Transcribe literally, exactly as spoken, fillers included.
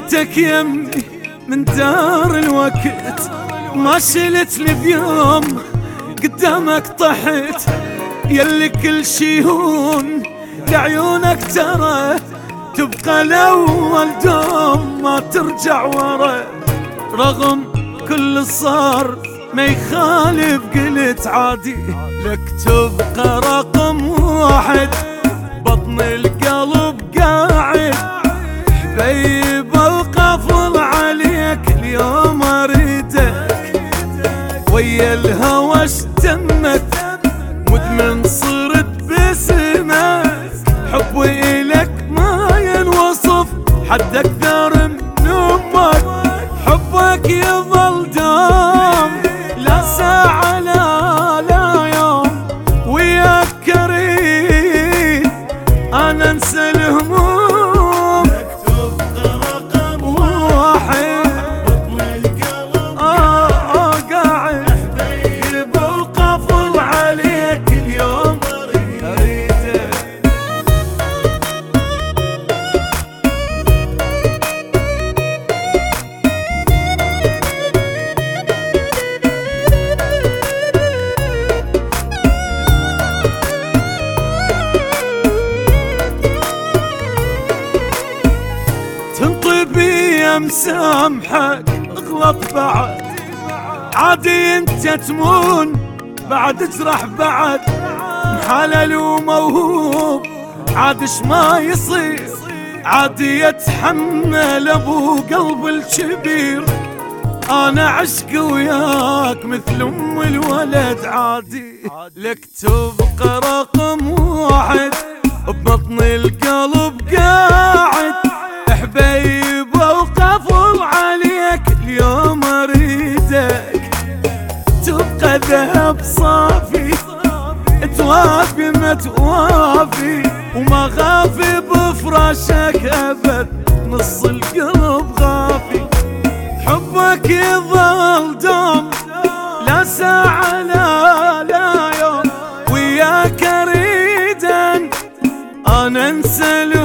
جيتك يمي من دار الوقت، ما شلت لي بيوم قدامك طحت، يلي كل شي هون لعيونك ترى، تبقى الاول دوم ما ترجع ورا. رغم كل صار ما يخالف قلت عادي، لك تبقى رقم واحد بطن القلب قاعد. حبيبه وقفل عليك اليوم اريدك، ويا الهوى اشتمت مدمن صرت باسمك. حبي إلك ما ينوصف حد اكثر من امك، حبك يظل دوم لا ساعة لا لا يوم، وياك كريم انا انسى الهموم. تبقى رقم واحد بطن القلب اه اه قاعد. حبيبه وقفل عليك اليوم اريدك. تنطبي مسامحك اغلط بعد، عادي انت تمون بعد تجرح بعد. محلل وموهوب عادش ما يصير، عادي يتحمل ابو قلب الكبير. انا عشق وياك مثل ام الولد عادي، لك تبقى رقم واحد ببطن القلب قاعد. حبيبه وقفل عليك اليوم اريدك، تبقى ذهب صافي توافي ما توافي، وما غافي بفراشك ابد نص القلب غافي. حبك يظل دوم لا ساعة لا لا يوم، وياك اريد انا انسى